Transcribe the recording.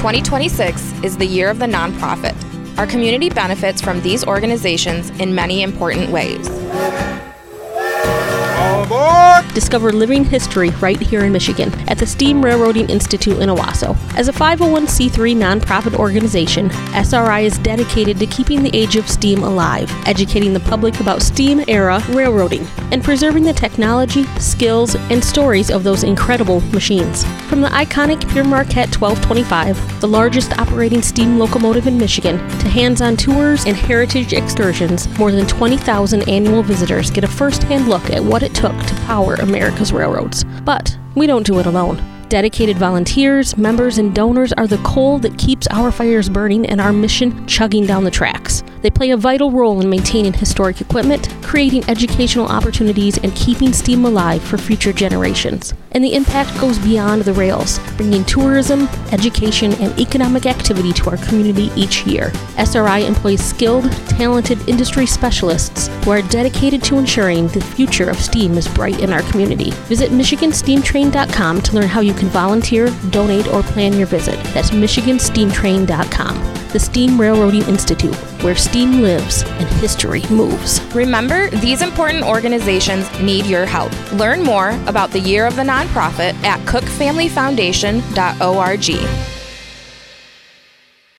2026 is the year of the nonprofit. Our community benefits from these organizations in many important ways. Discover living history right here in Michigan at the Steam Railroading Institute in Owasso. As a 501c3 nonprofit organization, SRI is dedicated to keeping the age of steam alive, educating the public about steam-era railroading, and preserving the technology, skills, and stories of those incredible machines. From the iconic Pure Marquette 1225, the largest operating steam locomotive in Michigan, to hands-on tours and heritage excursions, more than 20,000 annual visitors get a first-hand look at what it took to power America's railroads. But we don't do it alone. Dedicated volunteers, members, and donors are the coal that keeps our fires burning and our mission chugging down the tracks. They play a vital role in maintaining historic equipment, creating educational opportunities, and keeping steam alive for future generations. And the impact goes beyond the rails, bringing tourism, education, and economic activity to our community each year. SRI employs skilled, talented industry specialists who are dedicated to ensuring the future of steam is bright in our community. Visit MichiganSteamTrain.com to learn how you can volunteer, donate, or plan your visit. That's MichiganSteamTrain.com. The Steam Railroading Institute, where steam lives and history moves. Remember, these important organizations need your help. Learn more about the Year of the Nonprofit at cookfamilyfoundation.org.